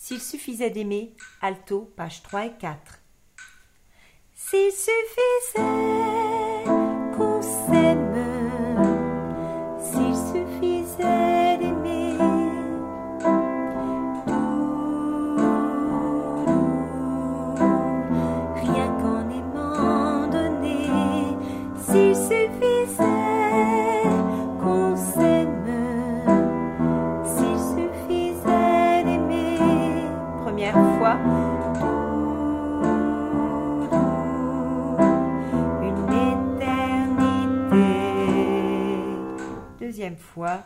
S'il suffisait d'aimer, alto, pages 3 et 4. S'il suffisait qu'on s'aime, s'il suffisait d'aimer, rien qu'en aimant donner, s'il suffisait qu'on s'aime, s'il suffisait d'aimer. Première fois. Deuxième fois.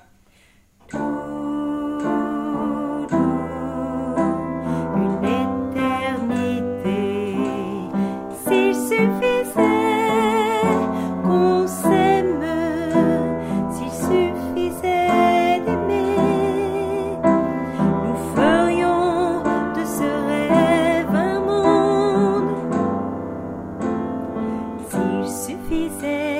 Une éternité. S'il suffisait qu'on s'aime, s'il suffisait d'aimer, nous ferions de ce rêve un monde. S'il suffisait